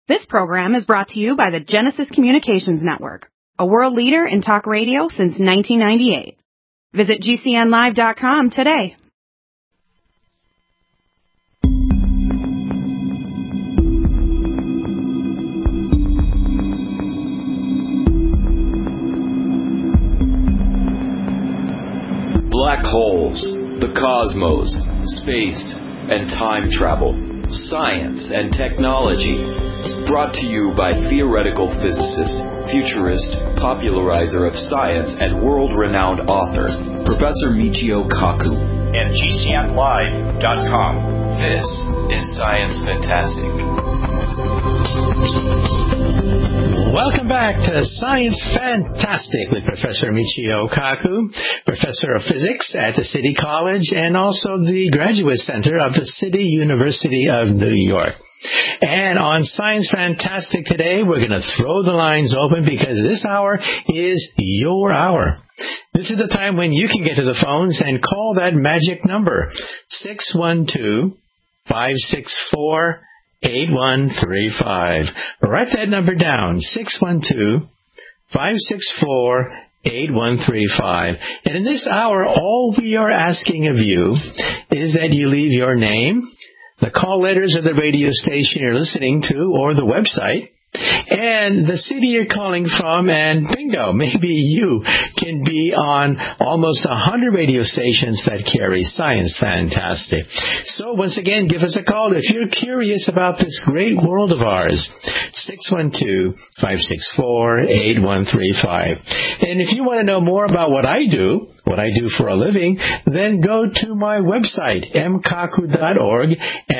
This program is brought to you by the Genesis Communications Network, a world leader in talk radio since 1998. Visit GCNlive.com today. Black holes, the cosmos, space, and time travel, science and technology. Brought to you by theoretical physicist, futurist, popularizer of science, and world-renowned author, Professor Michio Kaku. And GCNlive.com. This is Science Fantastic. Welcome back to Science Fantastic with Professor Michio Kaku, Professor of Physics at the City College and also the Graduate Center of the City University of New York. And on Science Fantastic today, we're going to throw the lines open because this hour is your hour. This is the time when you can get to the phones and call that magic number, 612-564-8135. Write that number down, 612-564-8135. And in this hour, all we are asking of you is that you leave your name, the call letters of the radio station you're listening to, or the website, and the city you're calling from, and bingo, maybe you can be on almost 100 radio stations that carry Science Fantastic. So once again, give us a call if you're curious about this great world of ours, 612-564-8135. And if you want to know more about what I do for a living, then go to my website, mkaku.org,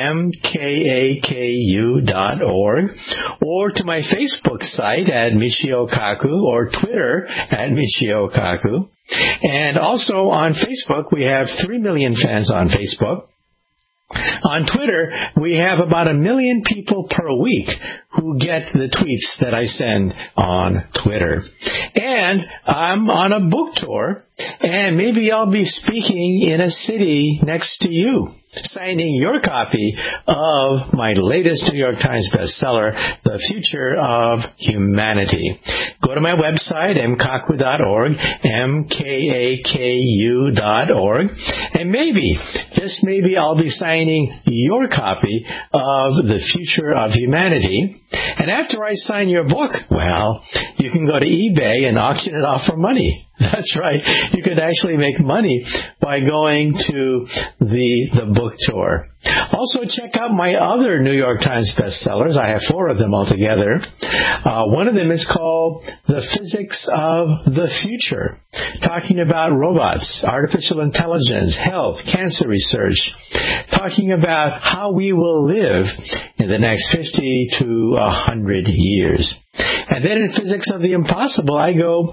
mkaku.org, or to my Facebook site at Michio Kaku, or Twitter at Michio Kaku. And also on Facebook, we have 3 million fans on Facebook. On Twitter, we have about 1 million people per week who get the tweets that I send on Twitter. And I'm on a book tour, and maybe I'll be speaking in a city next to you, signing your copy of my latest New York Times bestseller, The Future of Humanity. Go to my website, mkaku.org, mkaku.org, and maybe, just maybe, I'll be signing your copy of The Future of Humanity. And after I sign your book, well, you can go to eBay and auction it off for money. That's right. You could actually make money by going to the book tour. Also, check out my other New York Times bestsellers. I have 4 of them altogether. One of them is called The Physics of the Future, talking about robots, artificial intelligence, health, cancer research, talking about how we will live in the next 50 to 100 years. And then in Physics of the Impossible, I go,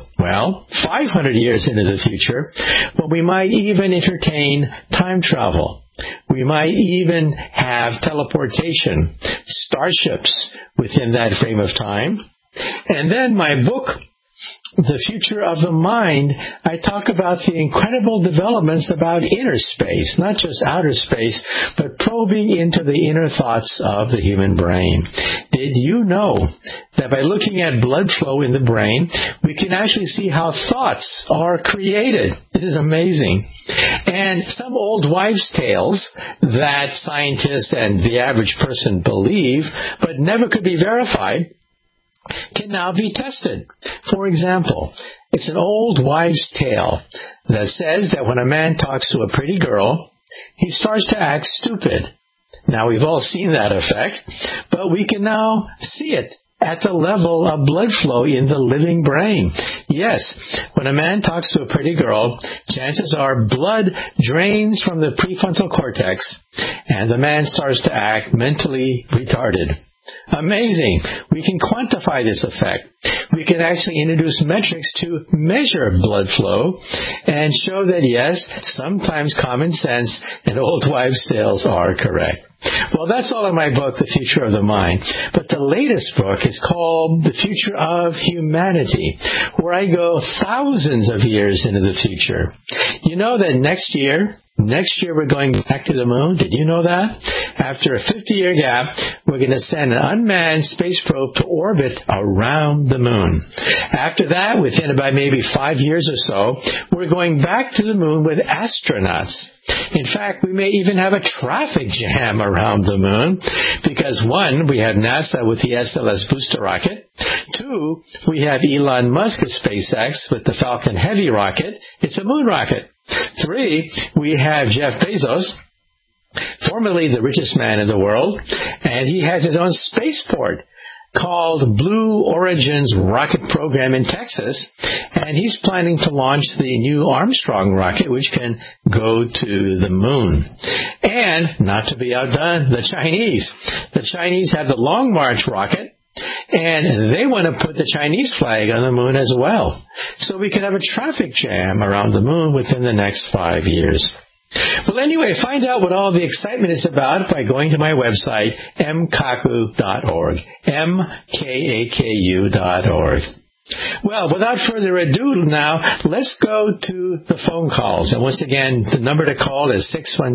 500 years into the future, but we might even entertain time travel. We might even have teleportation, starships within that frame of time. And then my book, The Future of the Mind, I talk about the incredible developments about inner space, not just outer space, but probing into the inner thoughts of the human brain. Did you know that by looking at blood flow in the brain, we can actually see how thoughts are created? It is amazing. And some old wives' tales that scientists and the average person believe, but never could be verified, can now be tested. For example, it's an old wives' tale that says that when a man talks to a pretty girl, he starts to act stupid. Now, we've all seen that effect, but we can now see it at the level of blood flow in the living brain. Yes, when a man talks to a pretty girl, chances are blood drains from the prefrontal cortex, and the man starts to act mentally retarded. Amazing. We can quantify this effect. We can actually introduce metrics to measure blood flow and show that, yes, sometimes common sense and old wives' tales are correct. Well, that's all in my book, The Future of the Mind. But the latest book is called The Future of Humanity, where I go thousands of years into the future. You know that next year Next year, we're going back to the moon. Did you know that? After a 50-year gap, we're going to send an unmanned space probe to orbit around the moon. After that, within about maybe 5 years or so, we're going back to the moon with astronauts. In fact, we may even have a traffic jam around the moon because, one, we have NASA with the SLS booster rocket. Two, we have Elon Musk at SpaceX with the Falcon Heavy rocket. It's a moon rocket. Three, we have Jeff Bezos, formerly the richest man in the world, and he has his own spaceport called Blue Origin's rocket program in Texas, and he's planning to launch the new Armstrong rocket, which can go to the moon. And, not to be outdone, the Chinese. The Chinese have the Long March rocket, and they want to put the Chinese flag on the moon as well. So we could have a traffic jam around the moon within the next 5 years. Well, anyway, find out what all the excitement is about by going to my website, mkaku.org, mkaku.org. Well, without further ado now, let's go to the phone calls. And once again, the number to call is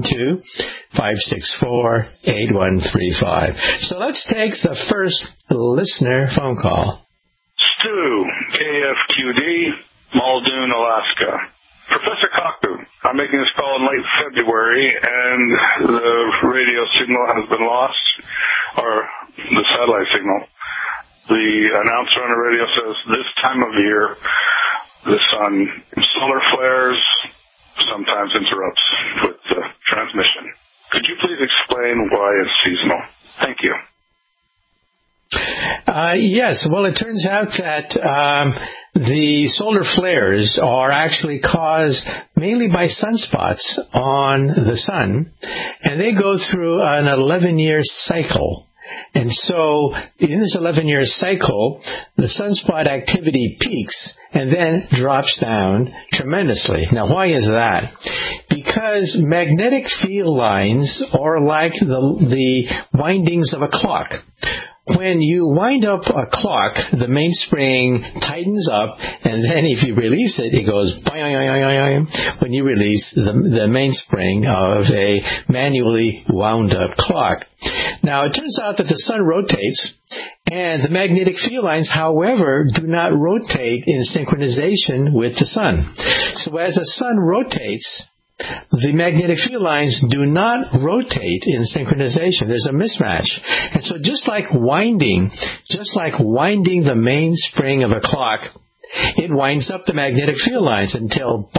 612-564-8135. So let's take the first listener phone call. Stu, KFQD, Muldoon, Alaska. Professor Kaku, I'm making this call in late February, and the radio signal has been lost, or the satellite signal. The announcer on the radio says this time of year, the sun, solar flares, sometimes interrupts with the transmission. Could you please explain why it's seasonal? Thank you. Yes. Well, it turns out that the solar flares are actually caused mainly by sunspots on the sun, and they go through an 11-year cycle. And so in this 11-year cycle, the sunspot activity peaks and then drops down tremendously. Now, why is that? Because magnetic field lines are like the windings of a clock. When you wind up a clock, the mainspring tightens up, and then if you release it, it goes boing. When you release the mainspring of a manually wound up clock. Now, it turns out that the sun rotates, and the magnetic field lines, however, do not rotate in synchronization with the sun. So as the sun rotates, the magnetic field lines do not rotate in synchronization. There's a mismatch. And so just like winding the mainspring of a clock, it winds up the magnetic field lines until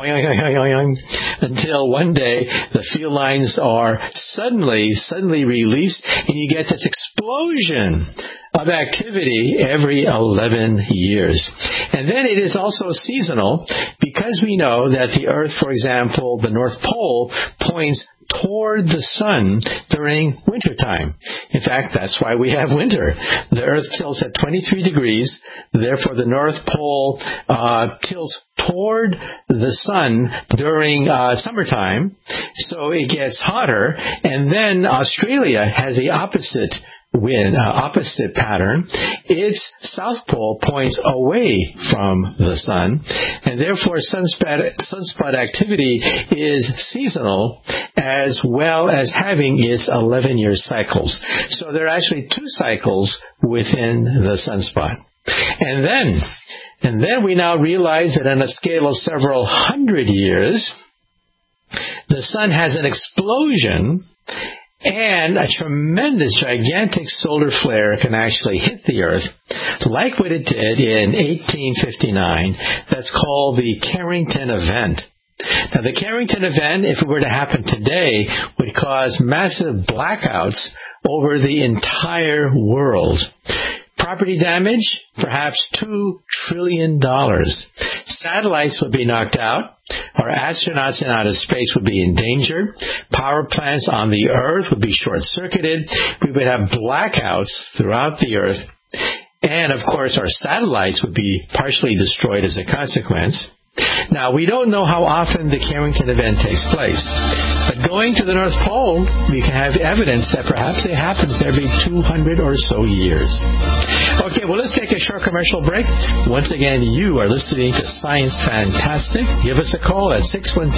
one day the field lines are suddenly released, and you get this explosion of activity every 11 years. And then it is also seasonal because we know that the Earth, for example, the North Pole, points toward the sun during wintertime. In fact, that's why we have winter. The Earth tilts at 23 degrees. Therefore, the North Pole tilts toward the sun during summertime. So it gets hotter. And then Australia has the opposite pattern. Its south pole points away from the sun, and therefore sunspot activity is seasonal as well as having its 11-year cycles. So there are actually two cycles within the sunspot. And then we now realize that on a scale of several hundred years, the sun has an explosion, and a tremendous, gigantic solar flare can actually hit the Earth, like what it did in 1859. That's called the Carrington event. Now, the Carrington event, if it were to happen today, would cause massive blackouts over the entire world. Property damage, perhaps $2 trillion. Satellites would be knocked out. Our astronauts in outer space would be in danger. Power plants on the Earth would be short-circuited. We would have blackouts throughout the Earth. And, of course, our satellites would be partially destroyed as a consequence. Now, we don't know how often the Carrington event takes place, but going to the North Pole, we can have evidence that perhaps it happens every 200 or so years. Okay, well, let's take a short commercial break. Once again, you are listening to Science Fantastic. Give us a call at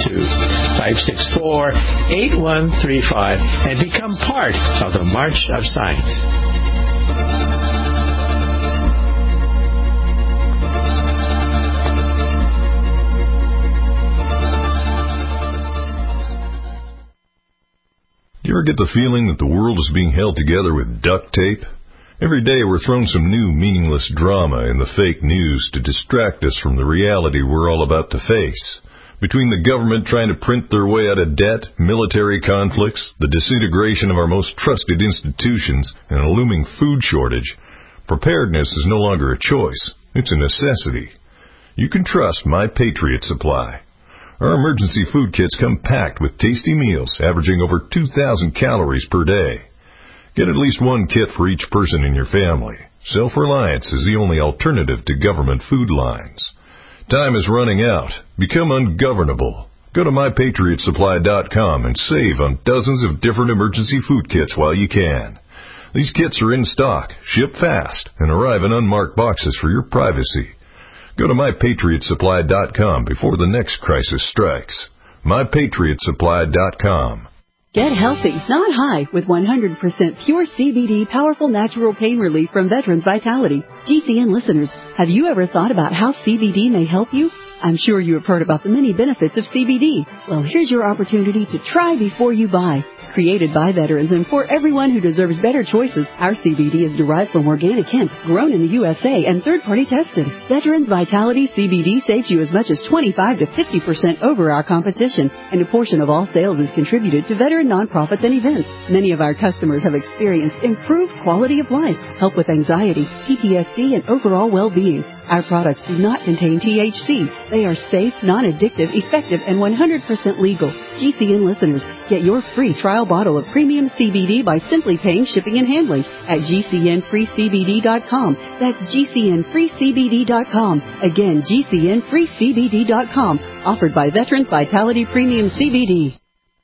612-564-8135 and become part of the March of Science. Do you ever get the feeling that the world is being held together with duct tape? Every day we're thrown some new meaningless drama in the fake news to distract us from the reality we're all about to face. Between the government trying to print their way out of debt, military conflicts, the disintegration of our most trusted institutions, and a looming food shortage, preparedness is no longer a choice. It's a necessity. You can trust My Patriot Supply. Our emergency food kits come packed with tasty meals averaging over 2,000 calories per day. Get at least one kit for each person in your family. Self-reliance is the only alternative to government food lines. Time is running out. Become ungovernable. Go to MyPatriotSupply.com and save on dozens of different emergency food kits while you can. These kits are in stock, ship fast, and arrive in unmarked boxes for your privacy. Go to MyPatriotSupply.com before the next crisis strikes. MyPatriotSupply.com. Get healthy, not high, with 100% pure CBD powerful natural pain relief from Veterans Vitality. GCN listeners, have you ever thought about how CBD may help you? I'm sure you have heard about the many benefits of CBD. Well, here's your opportunity to try before you buy. Created by veterans and for everyone who deserves better choices, our CBD is derived from organic hemp, grown in the USA, and third-party tested. Veterans Vitality CBD saves you as much as 25 to 50% over our competition, and a portion of all sales is contributed to veteran nonprofits and events. Many of our customers have experienced improved quality of life, help with anxiety, PTSD, and overall well-being. Our products do not contain THC. They are safe, non-addictive, effective, and 100% legal. GCN listeners, get your free trial bottle of premium CBD by simply paying shipping and handling at GCNFreeCBD.com. That's GCNFreeCBD.com. Again, GCNFreeCBD.com. Offered by Veterans Vitality Premium CBD.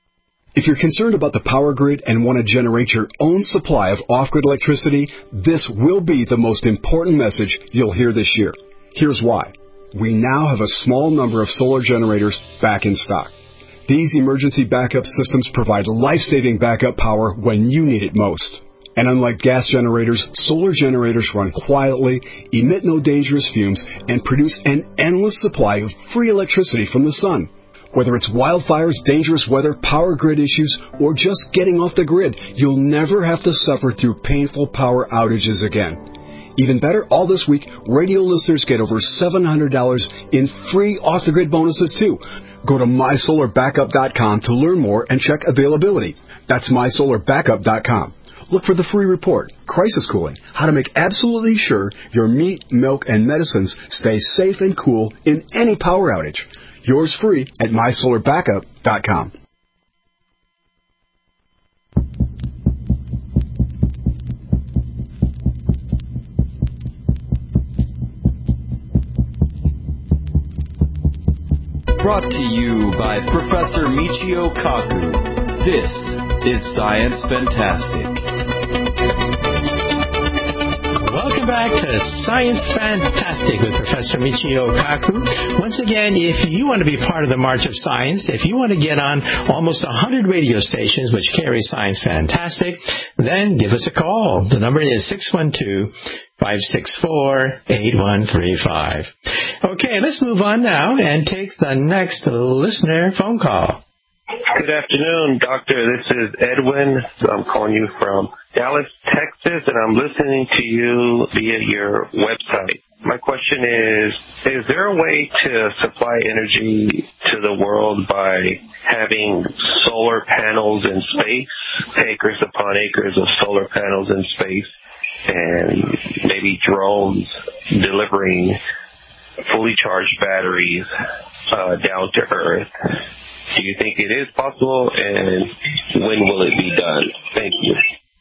If you're concerned about the power grid and want to generate your own supply of off-grid electricity, this will be the most important message you'll hear this year. Here's why. We now have a small number of solar generators back in stock. These emergency backup systems provide life-saving backup power when you need it most. And unlike gas generators, solar generators run quietly, emit no dangerous fumes, and produce an endless supply of free electricity from the sun. Whether it's wildfires, dangerous weather, power grid issues, or just getting off the grid, you'll never have to suffer through painful power outages again. Even better, all this week, radio listeners get over $700 in free off-the-grid bonuses, too. Go to MySolarBackup.com to learn more and check availability. That's MySolarBackup.com. Look for the free report, Crisis Cooling, how to make absolutely sure your meat, milk, and medicines stay safe and cool in any power outage. Yours free at MySolarBackup.com. Brought to you by Professor Michio Kaku. This is Science Fantastic. Welcome back to Science Fantastic with Professor Michio Kaku. Once again, if you want to be part of the March of Science, if you want to get on almost 100 radio stations which carry Science Fantastic, then give us a call. The number is 612-564-8135. Okay, let's move on now and take the next listener phone call. Good afternoon, Doctor. This is Edwin. I'm calling you from Dallas, Texas, and I'm listening to you via your website. My question is there a way to supply energy to the world by having solar panels in space, acres upon acres of solar panels in space, and maybe drones delivering fully charged batteries down to Earth? Do you think it is possible, and when will it be done? Thank you.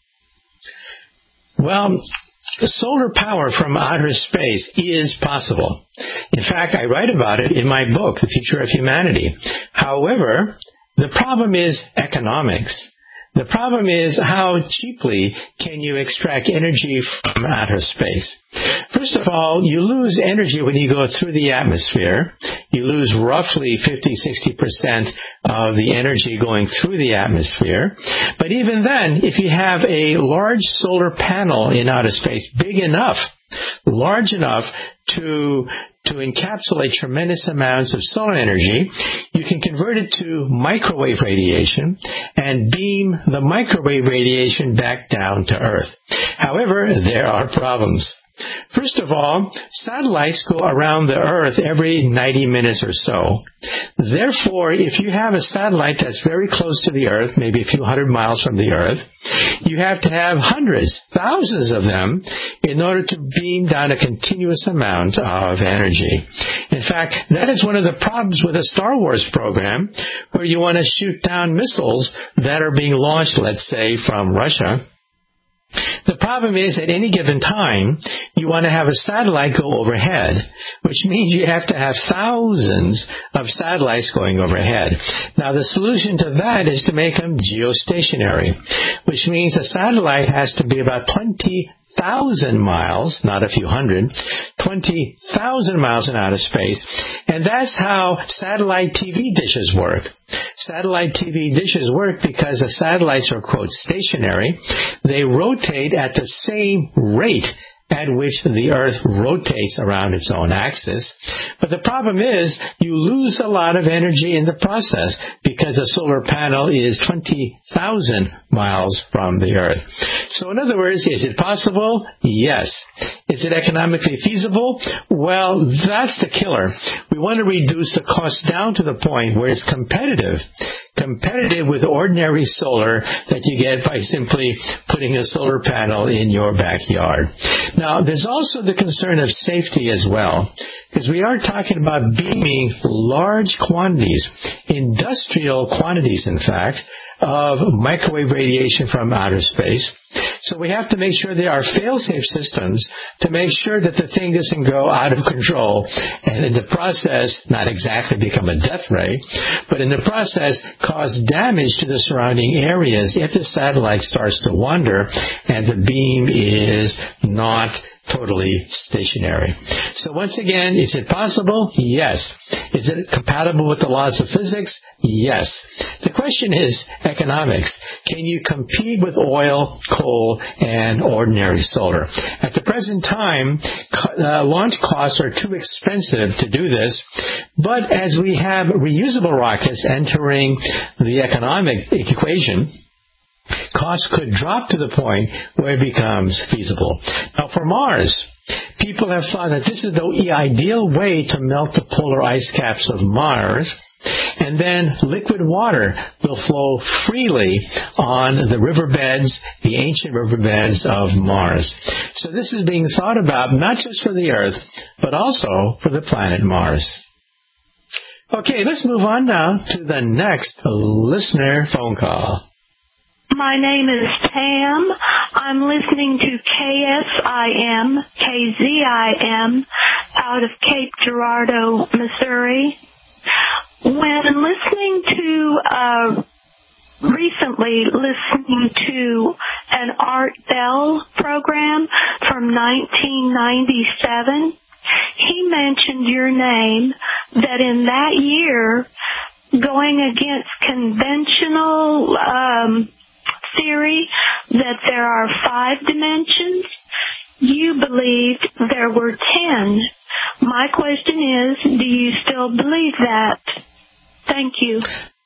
Well, solar power from outer space is possible. In fact, I write about it in my book, The Future of Humanity. However, the problem is economics. The problem is, how cheaply can you extract energy from outer space? First of all, you lose energy when you go through the atmosphere. You lose roughly 50-60% of the energy going through the atmosphere. But even then, if you have a large solar panel in outer space, big enough, large enough to encapsulate tremendous amounts of solar energy, you can convert it to microwave radiation and beam the microwave radiation back down to Earth. However, there are problems. First of all, satellites go around the Earth every 90 minutes or so. Therefore, if you have a satellite that's very close to the Earth, maybe a few hundred miles from the Earth, you have to have hundreds, thousands of them in order to beam down a continuous amount of energy. In fact, that is one of the problems with a Star Wars program, where you want to shoot down missiles that are being launched, let's say, from Russia. The problem is, at any given time, you want to have a satellite go overhead, which means you have to have thousands of satellites going overhead. Now, the solution to that is to make them geostationary, which means a satellite has to be about 20,000 miles, not a few hundred, 20,000 miles in outer space. And that's how satellite TV dishes work. Satellite TV dishes work because the satellites are, quote, stationary. They rotate at the same rate at which the Earth rotates around its own axis. But the problem is, you lose a lot of energy in the process because a solar panel is 20,000 miles from the Earth. So in other words, is it possible? Yes. Is it economically feasible? Well, that's the killer. We want to reduce the cost down to the point where it's competitive with ordinary solar that you get by simply putting a solar panel in your backyard. Now, there's also the concern of safety as well, because we are talking about beaming large quantities, industrial quantities, in fact, of microwave radiation from outer space. So we have to make sure there are fail-safe systems to make sure that the thing doesn't go out of control and in the process not exactly become a death ray, but in the process cause damage to the surrounding areas if the satellite starts to wander and the beam is not totally stationary. So once again, is it possible? Yes. Is it compatible with the laws of physics? Yes. The question is economics. Can you compete with oil, coal, and ordinary solar? At the present time, launch costs are too expensive to do this, but as we have reusable rockets entering the economic equation, costs could drop to the point where it becomes feasible. Now, for Mars, people have thought that this is the ideal way to melt the polar ice caps of Mars, and then liquid water will flow freely on the riverbeds, the ancient riverbeds of Mars. So this is being thought about not just for the Earth, but also for the planet Mars. Okay, let's move on now to the next listener phone call. My name is Tam. I'm listening to KSIM, KZIM, out of Cape Girardeau, Missouri. When recently listening to an Art Bell program from 1997, he mentioned your name, that in that year, going against conventional theory that there are 5 dimensions, you believed there were 10. My question is, do you still believe that? Thank you.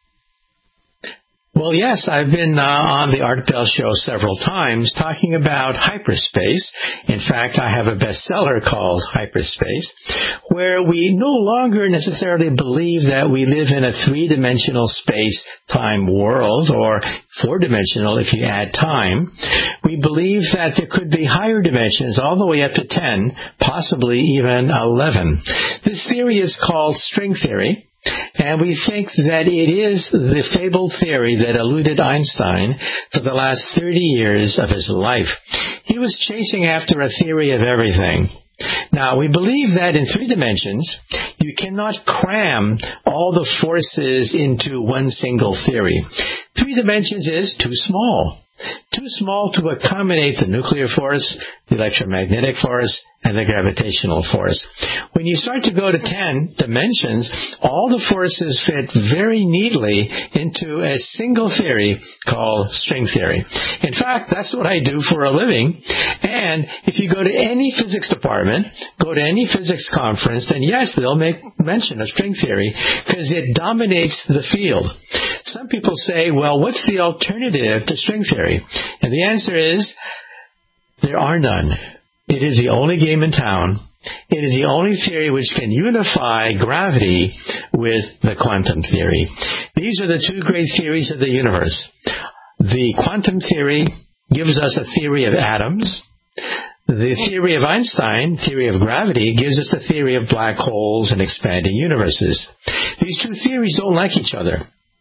Well, yes, I've been on the Art Bell show several times talking about hyperspace. In fact, I have a bestseller called Hyperspace, where we no longer necessarily believe that we live in a 3-dimensional space-time world, or 4-dimensional if you add time. We believe that there could be higher dimensions, all the way up to 10, possibly even 11. This theory is called string theory. And we think that it is the fabled theory that eluded Einstein for the last 30 years of his life. He was chasing after a theory of everything. Now, we believe that in 3 dimensions, you cannot cram all the forces into one single theory. 3 dimensions is too small. Too small to accommodate the nuclear force, the electromagnetic force, and the gravitational force. When you start to go to 10 dimensions, all the forces fit very neatly into a single theory called string theory. In fact, that's what I do for a living. And if you go to any physics department, go to any physics conference, then yes, they'll make mention of string theory because it dominates the field. Some people say, well, what's the alternative to string theory? And the answer is, there are none. It is the only game in town. It is the only theory which can unify gravity with the quantum theory. These are the 2 great theories of the universe. The quantum theory gives us a theory of atoms. The theory of Einstein, theory of gravity, gives us a theory of black holes and expanding universes. These 2 theories don't like each other.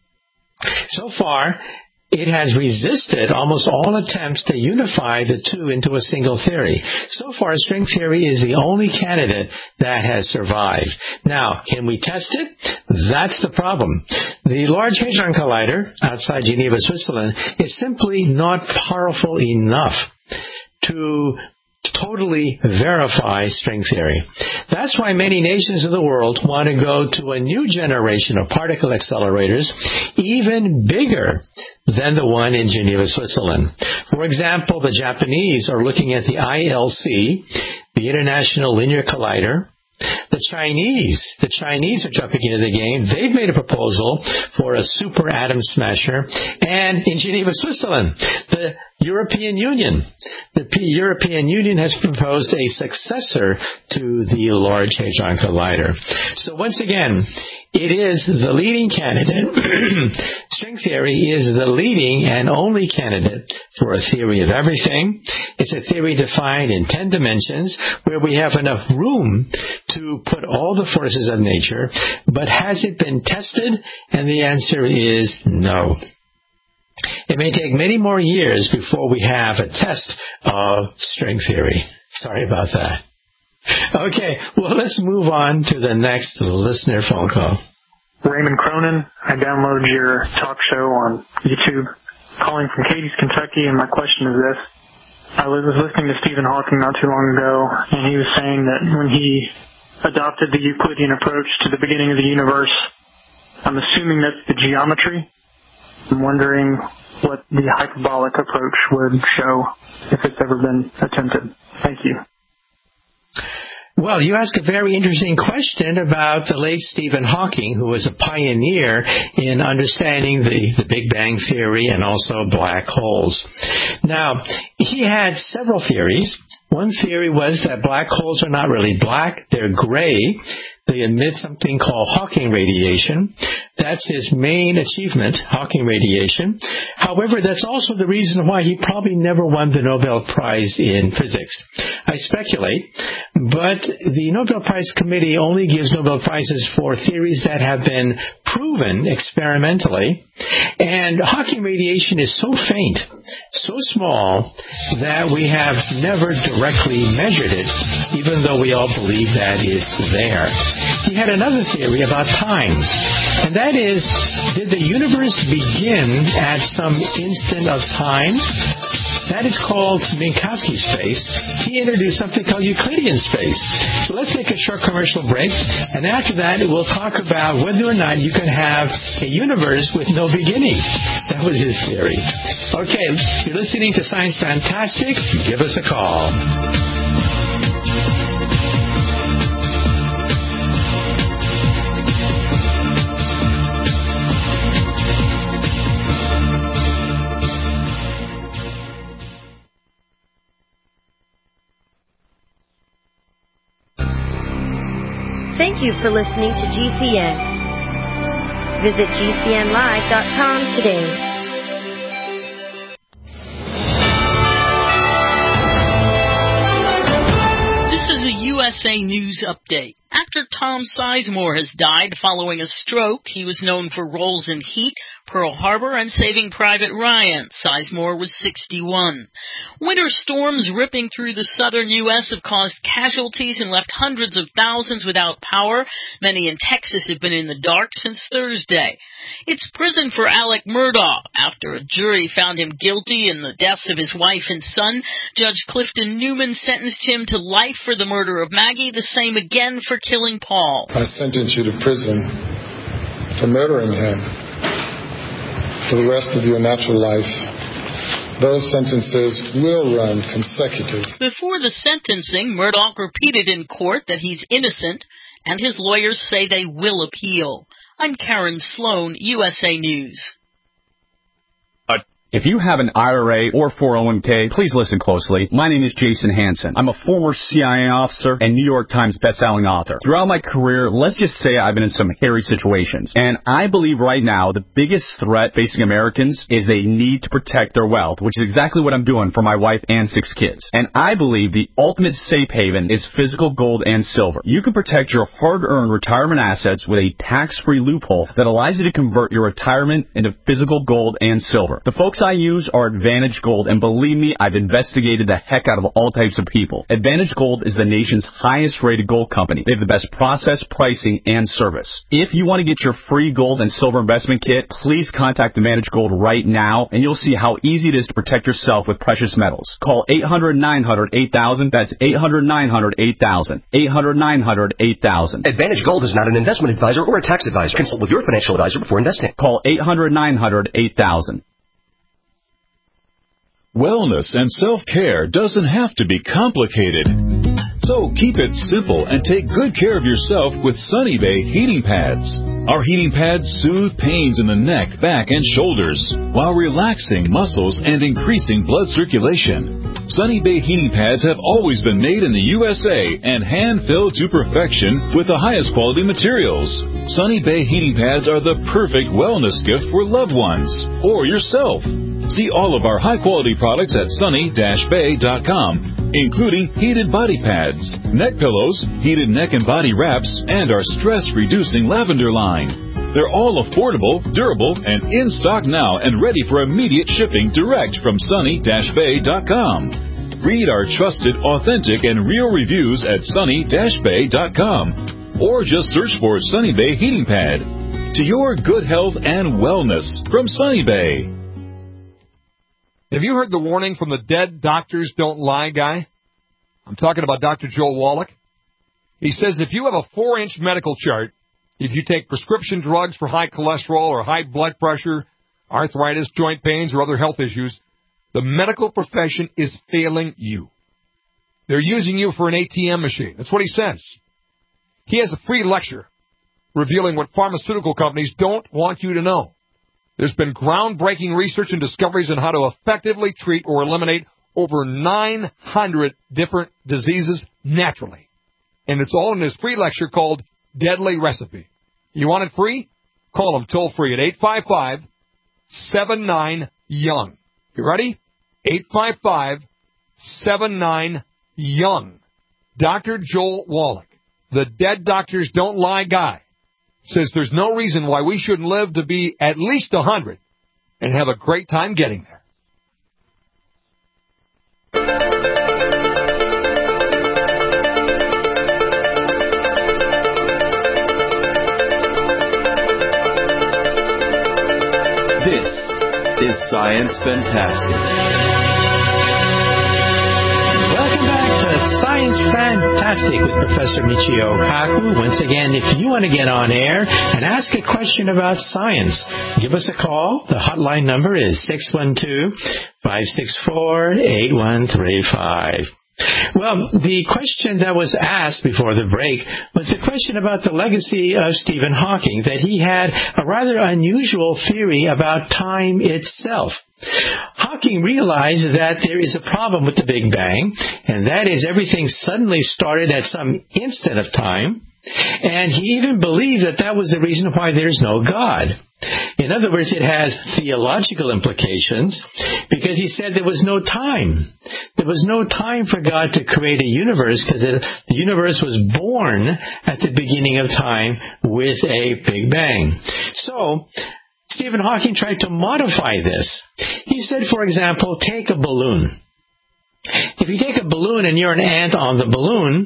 So far, it has resisted almost all attempts to unify the 2 into a single theory. So far, string theory is the only candidate that has survived. Now, can we test it? That's the problem. The Large Hadron Collider outside Geneva, Switzerland, is simply not powerful enough to totally verify string theory. That's why many nations of the world want to go to a new generation of particle accelerators, even bigger than the one in Geneva, Switzerland. For example, the Japanese are looking at the ILC, the International Linear Collider. The Chinese are jumping into the game. They've made a proposal for a super atom smasher. And in Geneva, Switzerland, the European Union has proposed a successor to the Large Hadron Collider. So once again, it is the leading candidate. String theory is the leading and only candidate for a theory of everything. It's a theory defined in 10 dimensions where we have enough room to put all the forces of nature. But has it been tested? And the answer is no. It may take many more years before we have a test of string theory. Sorry about that. Okay, well, let's move on to the next listener phone call. Raymond Cronin. I downloaded your talk show on YouTube. Calling from Cadiz, Kentucky, and my question is this. I was listening to Stephen Hawking not too long ago, and he was saying that when he adopted the Euclidean approach to the beginning of the universe, I'm assuming that's the geometry. I'm wondering what the hyperbolic approach would show if it's ever been attempted. Thank you. Well, you ask a very interesting question about the late Stephen Hawking, who was a pioneer in understanding the Big Bang Theory and also black holes. Now, he had several theories. One theory was that black holes are not really black, they're gray. They emit something called Hawking radiation. That's his main achievement, Hawking radiation. However, that's also the reason why he probably never won the Nobel Prize in physics. I speculate, but the Nobel Prize Committee only gives Nobel Prizes for theories that have been proven experimentally. And Hawking radiation is so faint, so small, that we have never directly measured it, even though we all believe that it's there. He had another theory about time, and that is, did the universe begin at some instant of time? That is called Minkowski space. He introduced something called Euclidean space. So let's take a short commercial break, and after that we'll talk about whether or not you can have a universe with no beginning. That was his theory. Okay, you're listening to Science Fantastic. Give us a call. Thank you for listening to GCN. Visit GCNlive.com today. This is a USA News Update. Actor Tom Sizemore has died following a stroke. He was known for roles in Heat, Pearl Harbor, and Saving Private Ryan. Sizemore was 61. Winter storms ripping through the southern U.S. have caused casualties and left hundreds of thousands without power. Many in Texas have been in the dark since Thursday. It's prison for Alec Murdaugh. After a jury found him guilty in the deaths of his wife and son, Judge Clifton Newman sentenced him to life for the murder of Maggie, the same again for killing Paul. I sentence you to prison for murdering him for the rest of your natural life. Those sentences will run consecutive. Before the sentencing, Murdaugh repeated in court that he's innocent, and his lawyers say they will appeal. I'm Karen Sloan, USA News. If you have an IRA or 401k, please listen closely. My name is Jason Hansen. I'm a former CIA officer and New York Times bestselling author. Throughout my career, let's just say I've been in some hairy situations. And I believe right now the biggest threat facing Americans is they need to protect their wealth, which is exactly what I'm doing for my wife and 6 kids. And I believe the ultimate safe haven is physical gold and silver. You can protect your hard-earned retirement assets with a tax-free loophole that allows you to convert your retirement into physical gold and silver. The folks I use are Advantage Gold, and believe me, I've investigated the heck out of all types of people. Advantage Gold is the nation's highest-rated gold company. They have the best process, pricing, and service. If you want to get your free gold and silver investment kit, please contact Advantage Gold right now, and you'll see how easy it is to protect yourself with precious metals. Call 800-900-8000. That's 800-900-8000. 800-900-8000. Advantage Gold is not an investment advisor or a tax advisor. Consult with your financial advisor before investing. Call 800-900-8000. Wellness and self-care doesn't have to be complicated. So keep it simple and take good care of yourself with Sunny Bay heating pads. Our heating pads soothe pains in the neck, back, and shoulders while relaxing muscles and increasing blood circulation. Sunny Bay heating pads have always been made in the USA and hand-filled to perfection with the highest quality materials. Sunny Bay heating pads are the perfect wellness gift for loved ones or yourself. See all of our high-quality products at sunny-bay.com, including heated body pads, neck pillows, heated neck and body wraps, and our stress-reducing lavender line. They're all affordable, durable, and in stock now and ready for immediate shipping direct from sunny-bay.com. Read our trusted, authentic, and real reviews at sunny-bay.com, or just search for Sunny Bay Heating Pad. To your good health and wellness from Sunny Bay. Have you heard the warning from the Dead Doctors Don't Lie guy? I'm talking about Dr. Joel Wallach. He says if you have a 4-inch medical chart, if you take prescription drugs for high cholesterol or high blood pressure, arthritis, joint pains, or other health issues, the medical profession is failing you. They're using you for an ATM machine. That's what he says. He has a free lecture revealing what pharmaceutical companies don't want you to know. There's been groundbreaking research and discoveries on how to effectively treat or eliminate over 900 different diseases naturally. And it's all in this free lecture called Deadly Recipe. You want it free? Call him toll-free at 855-79-YOUNG. You ready? 855-79-YOUNG. Dr. Joel Wallach, the Dead Doctors Don't Lie guy, says there's no reason why we shouldn't live to be at least 100 and have a great time getting there. This is Science Fantastic. Welcome back to Science Fantastic with Professor Michio Kaku. Once again, if you want to get on air and ask a question about science, give us a call. The hotline number is 612-564-8135. Well, the question that was asked before the break was a question about the legacy of Stephen Hawking, that he had a rather unusual theory about time itself. Hawking realized that there is a problem with the Big Bang, and that is everything suddenly started at some instant of time, and he even believed that that was the reason why there's no God. In other words, it has theological implications because he said there was no time. There was no time for God to create a universe because the universe was born at the beginning of time with a Big Bang. So Stephen Hawking tried to modify this. He said, for example, take a balloon. If you take a balloon and you're an ant on the balloon,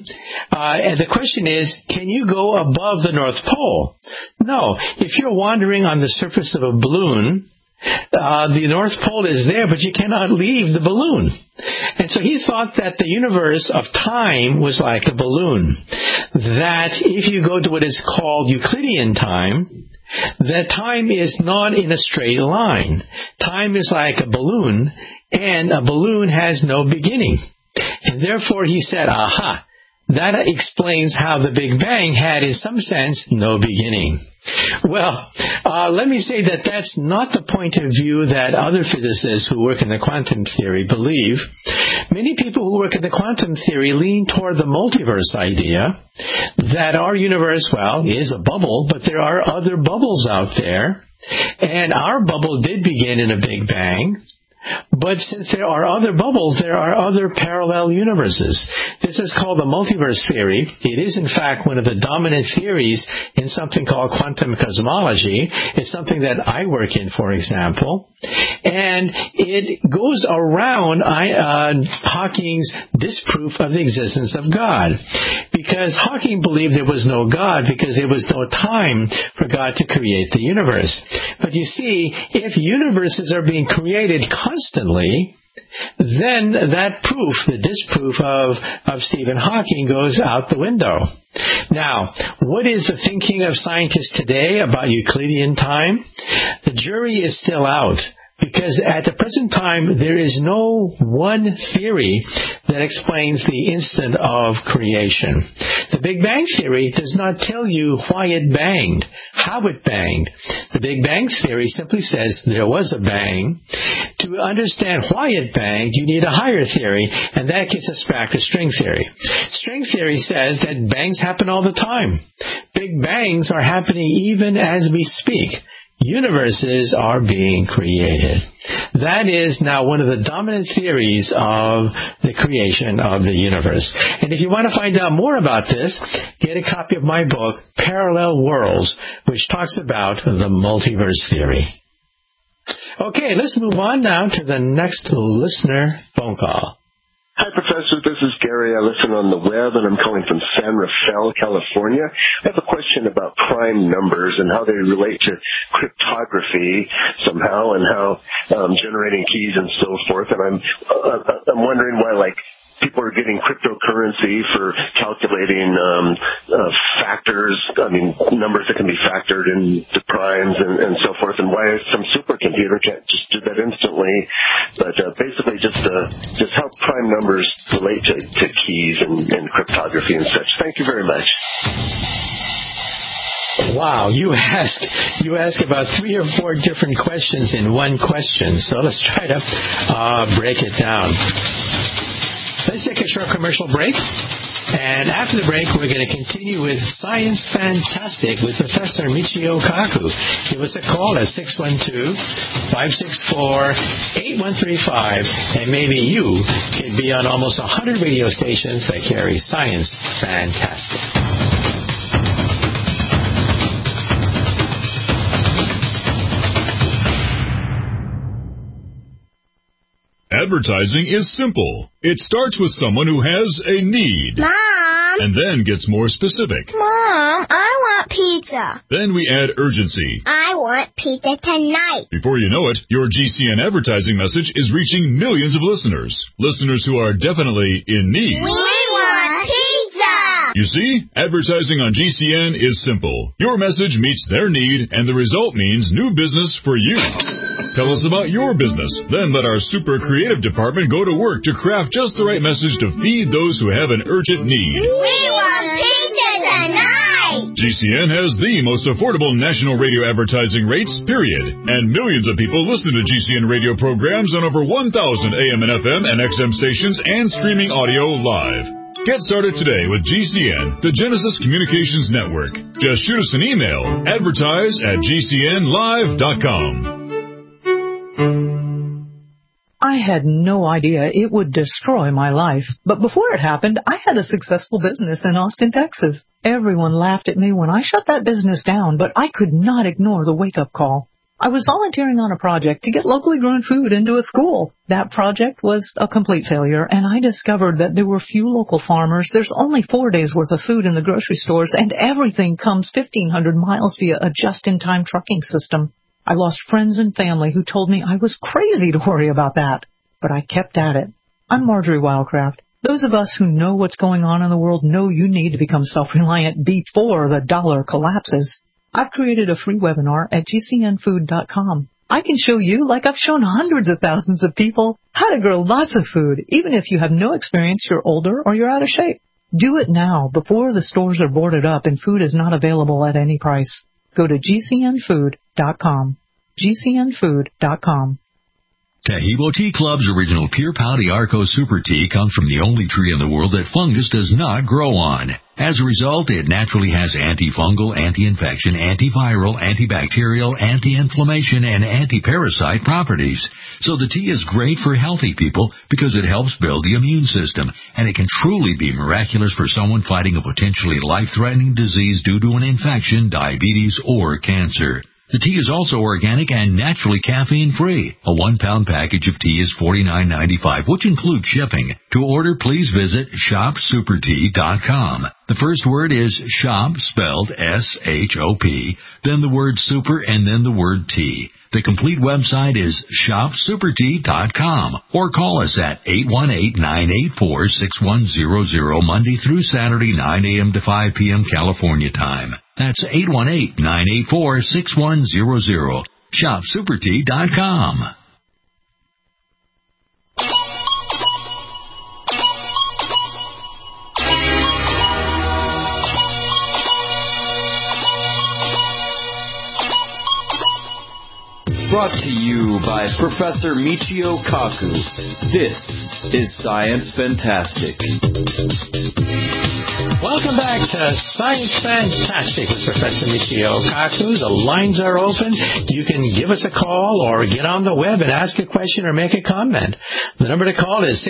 the question is, can you go above the North Pole? No. If you're wandering on the surface of a balloon, the North Pole is there, but you cannot leave the balloon. And so he thought that the universe of time was like a balloon. That if you go to what is called Euclidean time, that time is not in a straight line. Time is like a balloon, and a balloon has no beginning. And therefore he said, aha, that explains how the Big Bang had, in some sense, no beginning. Well, let me say that that's not the point of view that other physicists who work in the quantum theory believe. Many people who work in the quantum theory lean toward the multiverse idea, that our universe, well, is a bubble, but there are other bubbles out there, and our bubble did begin in a Big Bang. But since there are other bubbles, there are other parallel universes. This is called the multiverse theory. It is, in fact, one of the dominant theories in something called quantum cosmology. It's something that I work in, for example. And it goes around Hawking's disproof of the existence of God. Because Hawking believed there was no God because there was no time for God to create the universe. But you see, if universes are being created constantly, then that proof, the disproof of Stephen Hawking, goes out the window. Now, what is the thinking of scientists today about Euclidean time? The jury is still out. Because at the present time, there is no one theory that explains the instant of creation. The Big Bang theory does not tell you why it banged, how it banged. The Big Bang theory simply says there was a bang. To understand why it banged, you need a higher theory, and that gets us back to string theory. String theory says that bangs happen all the time. Big bangs are happening even as we speak. Universes are being created. That is now one of the dominant theories of the creation of the universe. And if you want to find out more about this, get a copy of my book, Parallel Worlds, which talks about the multiverse theory. Okay, let's move on now to the next listener phone call. Hi, Professor. This is Gary. I listen on the web, and I'm calling from San Rafael, California. I have a question about prime numbers and how they relate to cryptography somehow, and how generating keys and so forth. And I'm wondering why, like, people are getting cryptocurrency for calculating factors, numbers that can be factored into primes and so forth, and why some supercomputer can't just do that instantly. But basically just how prime numbers relate to keys and cryptography and such. Thank you very much. Wow, you ask about 3 or 4 different questions in one question. So let's try to break it down. Let's take a short commercial break. And after the break, we're going to continue with Science Fantastic with Professor Michio Kaku. Give us a call at 612-564-8135, and maybe you can be on almost 100 radio stations that carry Science Fantastic. Advertising is simple. It starts with someone who has a need. Mom! And then gets more specific. Mom, I want pizza. Then we add urgency. I want pizza tonight. Before you know it, your GCN advertising message is reaching millions of listeners. Listeners who are definitely in need. We want pizza! You see, advertising on GCN is simple. Your message meets their need, and the result means new business for you. Tell us about your business. Then let our super creative department go to work to craft just the right message to feed those who have an urgent need. We want pizza tonight! GCN has the most affordable national radio advertising rates, period. And millions of people listen to GCN radio programs on over 1,000 AM and FM and XM stations and streaming audio live. Get started today with GCN, the Genesis Communications Network. Just shoot us an email, advertise@gcnlive.com. I had no idea it would destroy my life. But before it happened, I had a successful business in Austin, Texas. Everyone laughed at me when I shut that business down, but I could not ignore the wake-up call. I was volunteering on a project to get locally grown food into a school. That project was a complete failure, and I discovered that there were few local farmers. There's only 4 days' worth of food in the grocery stores, and everything comes 1,500 miles via a just-in-time trucking system. I lost friends and family who told me I was crazy to worry about that, but I kept at it. I'm Marjorie Wildcraft. Those of us who know what's going on in the world know you need to become self-reliant before the dollar collapses. I've created a free webinar at gcnfood.com. I can show you, like I've shown hundreds of thousands of people, how to grow lots of food, even if you have no experience, you're older, or you're out of shape. Do it now, before the stores are boarded up and food is not available at any price. Go to gcnfood.com. gcnfood.com. Tahibo Tea Club's original Pure Pau d'Arco Super Tea comes from the only tree in the world that fungus does not grow on. As a result, it naturally has antifungal, anti-infection, antiviral, antibacterial, anti-inflammation, and anti-parasite properties. So the tea is great for healthy people because it helps build the immune system, and it can truly be miraculous for someone fighting a potentially life-threatening disease due to an infection, diabetes, or cancer. The tea is also organic and naturally caffeine-free. A 1-pound package of tea is $49.95, which includes shipping. To order, please visit shopsupertea.com. The first word is shop, spelled S-H-O-P, then the word super, and then the word tea. The complete website is shopsupertea.com, or call us at 818-984-6100 Monday through Saturday, 9 a.m. to 5 p.m. California time. That's 818-984-6100. shopsupertea.com. Brought to you by Professor Michio Kaku. This is Science Fantastic. Welcome back to Science Fantastic with Professor Michio Kaku. The lines are open. You can give us a call or get on the web and ask a question or make a comment. The number to call is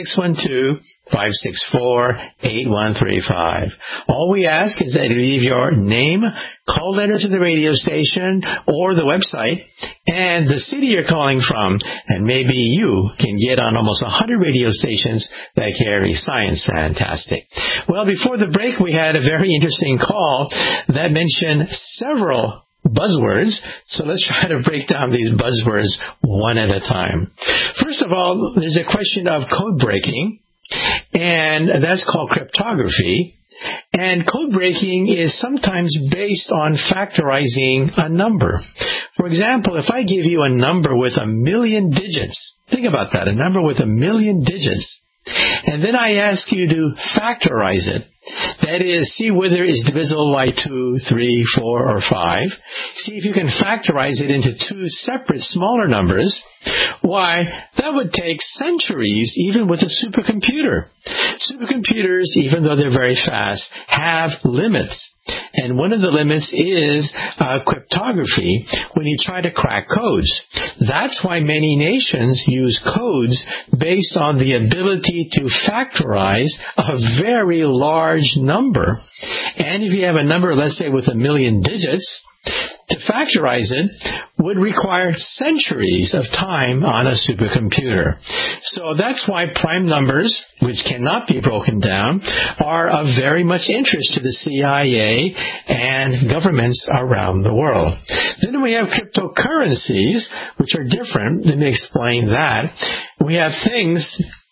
612-564-8135. All we ask is that you leave your name, call letter to the radio station or the website, and the city you're calling from, and maybe you can get on almost 100 radio stations that carry Science Fantastic. Well, before the break, we had a very interesting call that mentioned several buzzwords, so let's try to break down these buzzwords one at a time. First of all, there's a question of code breaking, and that's called cryptography. And code breaking is sometimes based on factorizing a number. For example, if I give you a number with 1 million digits, think about that, a number with 1 million digits, and then I ask you to factorize it. That is, see whether it's divisible by 2, 3, 4, or 5. See if you can factorize it into two separate smaller numbers. Why, that would take centuries, even with a supercomputer. Supercomputers, even though they're very fast, have limits. And one of the limits is cryptography when you try to crack codes. That's why many nations use codes based on the ability to factorize a very large number. And if you have a number, let's say, with 1 million digits, to factorize it would require centuries of time on a supercomputer. So that's why prime numbers, which cannot be broken down, are of very much interest to the CIA and governments around the world. Then we have cryptocurrencies, which are different. Let me explain that. We have things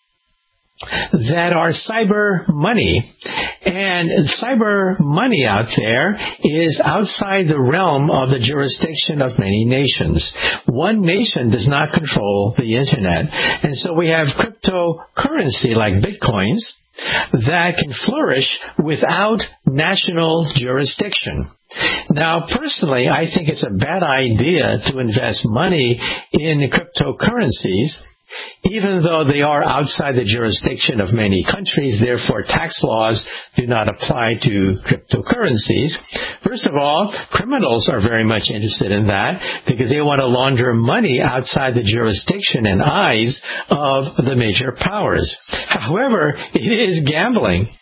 that are cyber money. And cyber money out there is outside the realm of the jurisdiction of many nations. One nation does not control the internet. And so we have cryptocurrency like bitcoins that can flourish without national jurisdiction. Now, personally, I think it's a bad idea to invest money in cryptocurrencies, even though they are outside the jurisdiction of many countries. Therefore, tax laws do not apply to cryptocurrencies. First of all, criminals are very much interested in that because they want to launder money outside the jurisdiction and eyes of the major powers. However, it is gambling.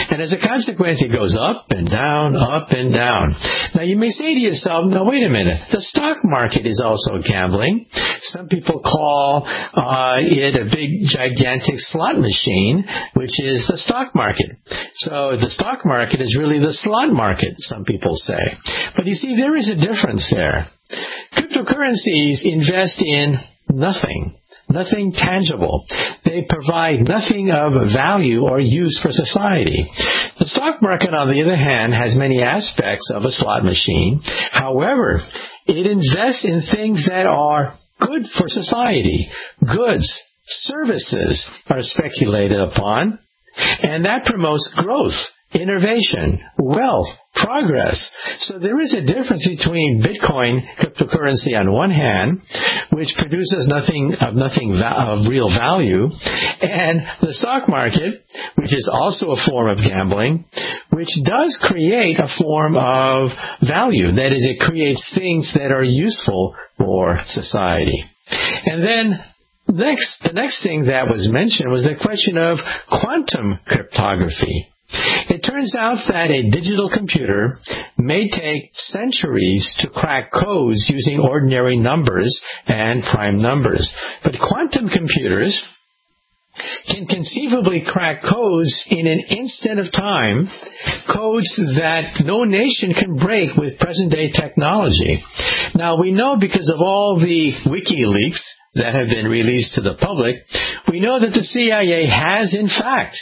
And as a consequence, it goes up and down, up and down. Now, you may say to yourself, no, wait a minute. The stock market is also gambling. Some people call it a big, gigantic slot machine, which is the stock market. So the stock market is really the slot market, some people say. But you see, there is a difference there. Cryptocurrencies invest in nothing tangible. They provide nothing of value or use for society. The stock market, on the other hand, has many aspects of a slot machine. However, it invests in things that are good for society. Goods, services are speculated upon, and that promotes growth, innovation, wealth, progress. So there is a difference between Bitcoin cryptocurrency on one hand, which produces nothing of real value, and the stock market, which is also a form of gambling, which does create a form of value. That is, it creates things that are useful for society. And then the next thing that was mentioned was the question of quantum cryptography. It turns out that a digital computer may take centuries to crack codes using ordinary numbers and prime numbers. But quantum computers can conceivably crack codes in an instant of time, codes that no nation can break with present-day technology. Now, we know because of all the WikiLeaks that have been released to the public, we know that the CIA has in fact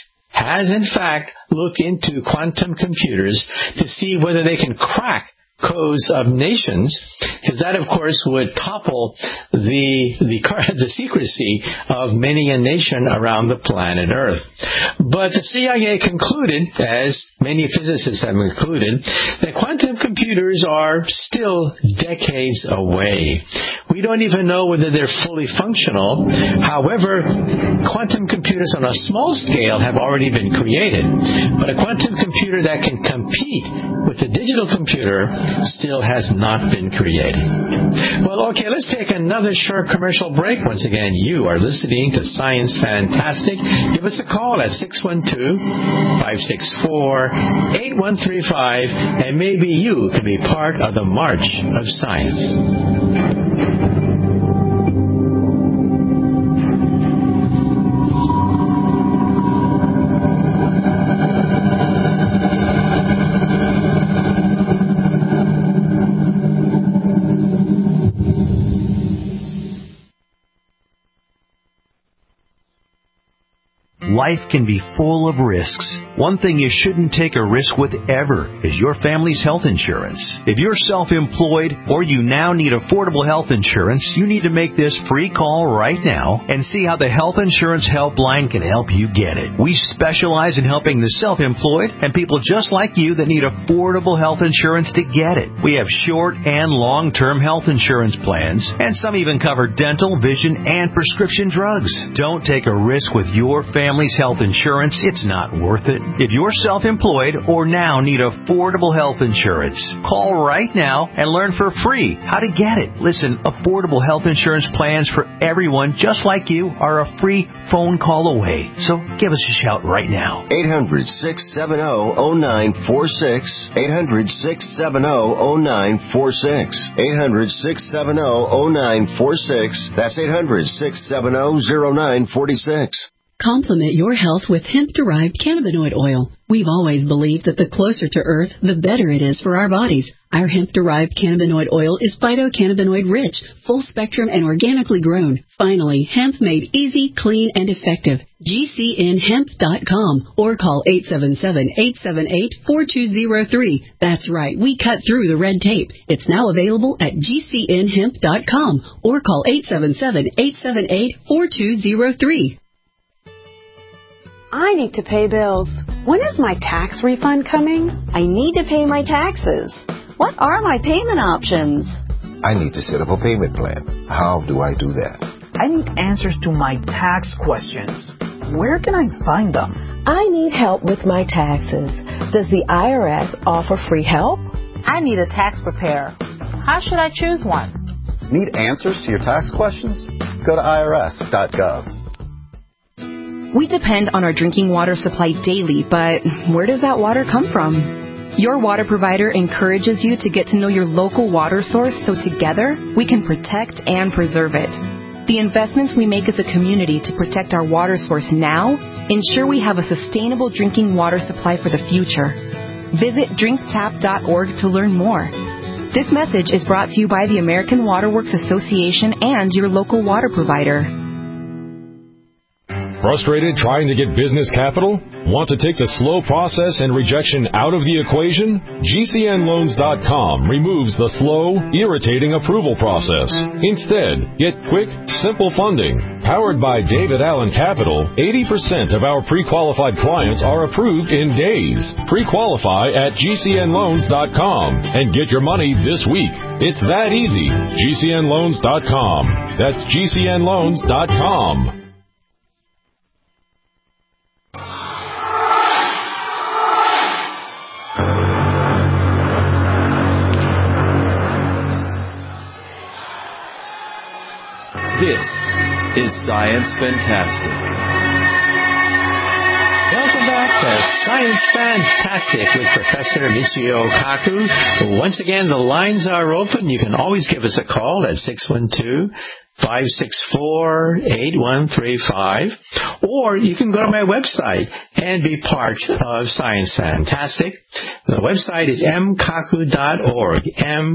looked into quantum computers to see whether they can crack codes of nations, because that, of course, would topple the secrecy of many a nation around the planet Earth. But the CIA concluded, as many physicists have concluded, that quantum computers are still decades away. We don't even know whether they're fully functional. However, quantum computers on a small scale have already been created. But a quantum computer that can compete with a digital computer still has not been created. Well, okay, let's take another short commercial break. Once again, you are listening to Science Fantastic. Give us a call at 612-564-8135, and maybe you can be part of the March of Science. Life can be full of risks. One thing you shouldn't take a risk with ever is your family's health insurance. If you're self-employed or you now need affordable health insurance, you need to make this free call right now and see how the Health Insurance Helpline can help you get it. We specialize in helping the self-employed and people just like you that need affordable health insurance to get it. We have short and long-term health insurance plans, and some even cover dental, vision, and prescription drugs. Don't take a risk with your family's health insurance. It's not worth it. If you're self-employed or now need affordable health insurance, call right now and learn for free how to get it. Listen, affordable health insurance plans for everyone just like you are a free phone call away. So give us a shout right now. 800-670-0946. 800-670-0946. 800-670-0946. That's 800-670-0946. Complement your health with hemp-derived cannabinoid oil. We've always believed that the closer to Earth, the better it is for our bodies. Our hemp-derived cannabinoid oil is phytocannabinoid rich, full-spectrum, and organically grown. Finally, hemp made easy, clean, and effective. GCNhemp.com or call 877-878-4203. That's right, we cut through the red tape. It's now available at GCNhemp.com or call 877-878-4203. I need to pay bills. When is my tax refund coming? I need to pay my taxes. What are my payment options? I need to set up a payment plan. How do I do that? I need answers to my tax questions. Where can I find them? I need help with my taxes. Does the IRS offer free help? I need a tax preparer. How should I choose one? Need answers to your tax questions? Go to irs.gov. We depend on our drinking water supply daily, but where does that water come from? Your water provider encourages you to get to know your local water source so together we can protect and preserve it. The investments we make as a community to protect our water source now ensure we have a sustainable drinking water supply for the future. Visit drinktap.org to learn more. This message is brought to you by the American Water Works Association and your local water provider. Frustrated trying to get business capital? Want to take the slow process and rejection out of the equation? GCNLoans.com removes the slow, irritating approval process. Instead, get quick, simple funding. Powered by David Allen Capital, 80% of our pre-qualified clients are approved in days. Pre-qualify at GCNLoans.com and get your money this week. It's that easy. GCNLoans.com. That's GCNLoans.com. This is Science Fantastic. Welcome back to Science Fantastic with Professor Michio Kaku. Once again, the lines are open. You can always give us a call at 612-564-8135. Or you can go to my website and be part of Science Fantastic. The website is mkaku.org,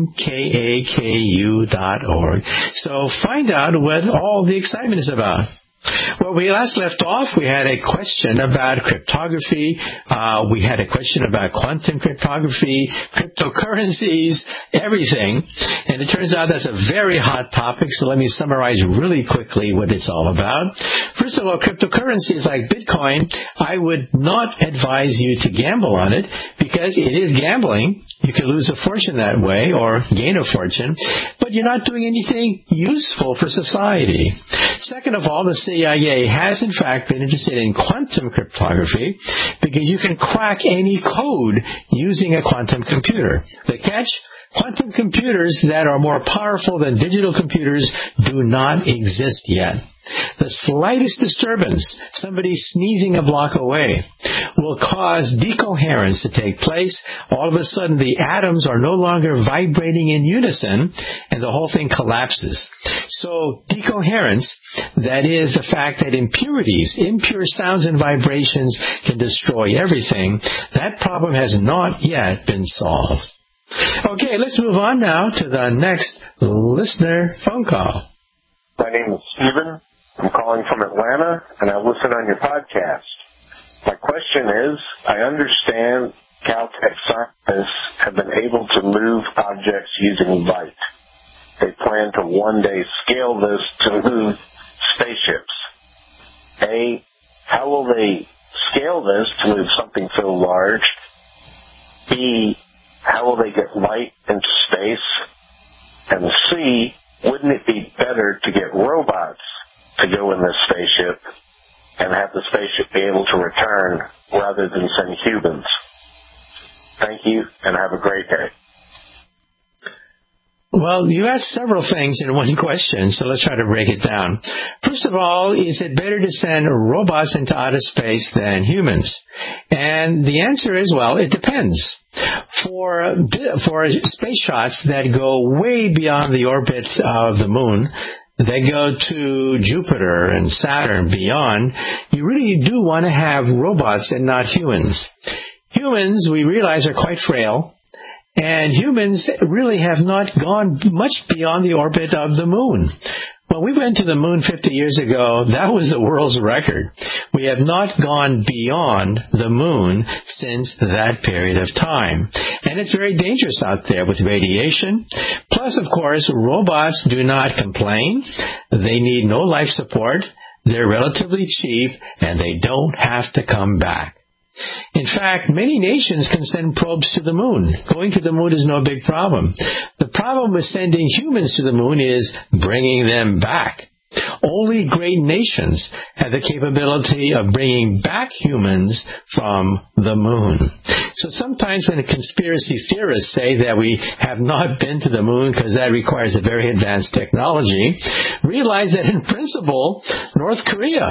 mkaku.org. So find out what all the excitement is about. Well, we last left off, we had a question about cryptography. We had a question about quantum cryptography, cryptocurrencies, everything. And it turns out that's a very hot topic, so let me summarize really quickly what it's all about. First of all, cryptocurrencies like Bitcoin, I would not advise you to gamble on it because it is gambling. You can lose a fortune that way or gain a fortune, but you're not doing anything useful for society. Second of all, the CIA has in fact been interested in quantum cryptography because you can crack any code using a quantum computer. The catch? Quantum computers that are more powerful than digital computers do not exist yet. The slightest disturbance, somebody sneezing a block away, will cause decoherence to take place. All of a sudden, the atoms are no longer vibrating in unison, and the whole thing collapses. So, decoherence, that is the fact that impurities, impure sounds and vibrations can destroy everything, that problem has not yet been solved. Okay, let's move on now to the next listener phone call. My name is Stephen. I'm calling from Atlanta, and I listen on your podcast. My question is, I understand Caltech scientists have been able to move objects using light. They plan to one day scale this to move spaceships. A, how will they scale this to move something so large? B, how will they get light into space? And C, wouldn't it be better to get robots to go in this spaceship and have the spaceship be able to return rather than send humans? Thank you, and have a great day. Well, you asked several things in one question, so let's try to break it down. First of all, is it better to send robots into outer space than humans? And the answer is, well, it depends. For space shots that go way beyond the orbit of the moon, they go to Jupiter and Saturn, beyond, you really do want to have robots and not humans. Humans, we realize, are quite frail. And humans really have not gone much beyond the orbit of the moon. When we went to the moon 50 years ago, that was the world's record. We have not gone beyond the moon since that period of time. And it's very dangerous out there with radiation. Plus, of course, robots do not complain. They need no life support. They're relatively cheap, and they don't have to come back. In fact, many nations can send probes to the moon. Going to the moon is no big problem. The problem with sending humans to the moon is bringing them back. Only great nations have the capability of bringing back humans from the moon. So sometimes when conspiracy theorists say that we have not been to the moon because that requires a very advanced technology, realize that in principle, North Korea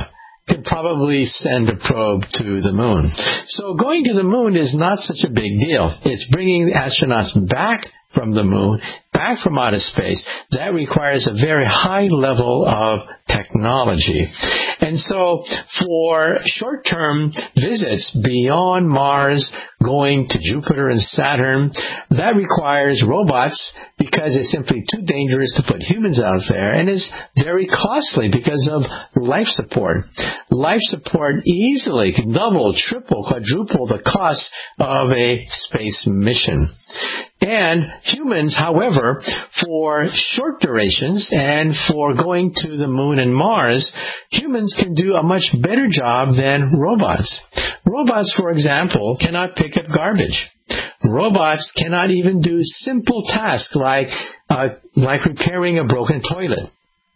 could probably send a probe to the moon. So going to the moon is not such a big deal. It's bringing astronauts back from the moon, back from outer space. That requires a very high level of technology. And so for short-term visits beyond Mars, going to Jupiter and Saturn, that requires robots because it's simply too dangerous to put humans out there, and it's very costly because of life support. Life support easily can double, triple, quadruple the cost of a space mission. And humans, however, for short durations and for going to the moon and Mars, humans can do a much better job than robots. Robots, for example, cannot pick up garbage. Robots cannot even do simple tasks like repairing a broken toilet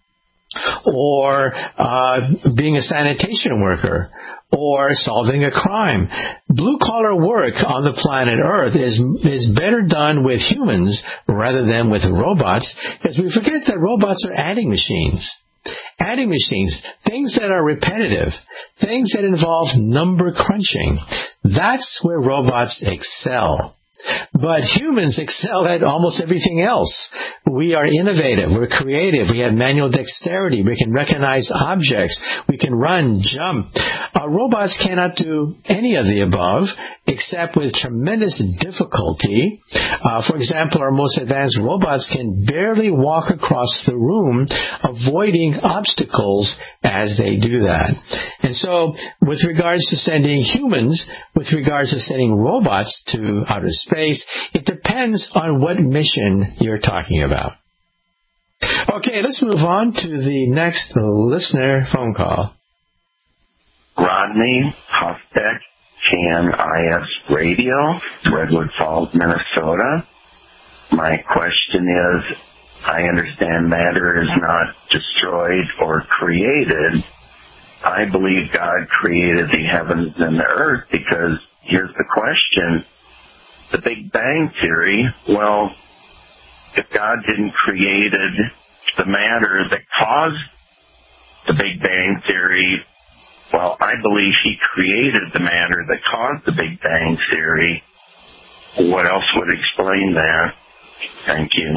or being a sanitation worker or solving a crime. Blue-collar work on the planet Earth is better done with humans rather than with robots, because we forget that robots are adding machines. Adding machines, things that are repetitive, things that involve number crunching. That's where robots excel. But humans excel at almost everything else. We are innovative. We're creative. We have manual dexterity. We can recognize objects. We can run, jump. Robots cannot do any of the above, except with tremendous difficulty. For example, our most advanced robots can barely walk across the room, avoiding obstacles as they do that. And so, with regards to sending humans, with regards to sending robots to outer space, it depends on what mission you're talking about. Okay, let's move on to the next listener phone call. Rodney Hofbeck, KNIS Radio, Redwood Falls, Minnesota. My question is, I understand matter is not destroyed or created. I believe God created the heavens and the earth because here's the question. The Big Bang Theory, well, if God didn't create the matter that caused the Big Bang Theory, well, I believe he created the matter that caused the Big Bang Theory. What else would explain that? Thank you.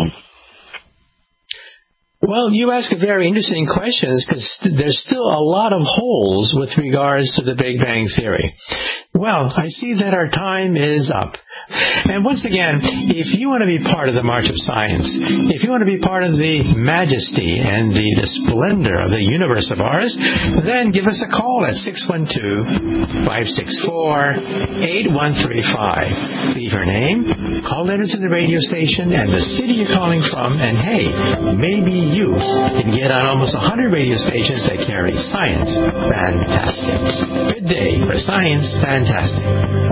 Well, you ask a very interesting question because there's still a lot of holes with regards to the Big Bang Theory. Well, I see that our time is up. And once again, if you want to be part of the March of Science, if you want to be part of the majesty and the splendor of the universe of ours, then give us a call at 612-564-8135. Leave your name, call letter to the radio station, and the city you're calling from, and hey, maybe you can get on almost 100 radio stations that carry Science Fantastic. Good day for Science Fantastic.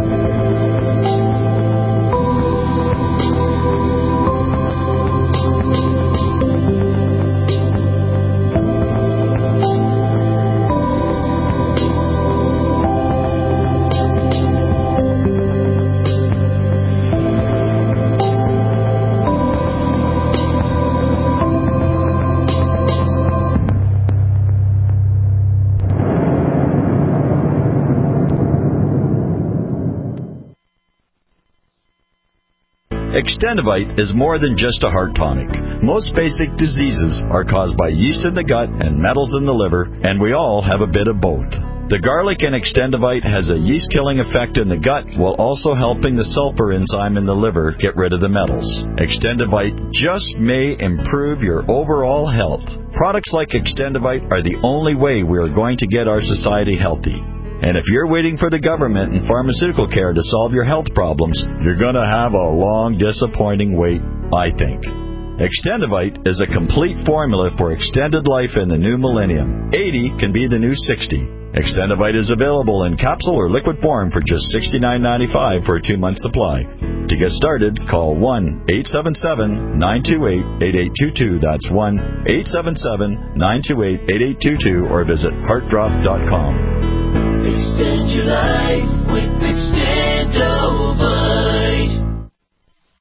Extendivite is more than just a heart tonic. Most basic diseases are caused by yeast in the gut and metals in the liver, and we all have a bit of both. The garlic in Extendivite has a yeast-killing effect in the gut while also helping the sulfur enzyme in the liver get rid of the metals. Extendivite just may improve your overall health. Products like Extendivite are the only way we are going to get our society healthy. And if you're waiting for the government and pharmaceutical care to solve your health problems, you're going to have a long, disappointing wait, I think. Extendivite is a complete formula for extended life in the new millennium. 80 can be the new 60. Extendivite is available in capsule or liquid form for just $69.95 for a 2-month supply. To get started, call 1-877-928-8822. That's 1-877-928-8822 or visit heartdrop.com. Extend your life with Extendivite.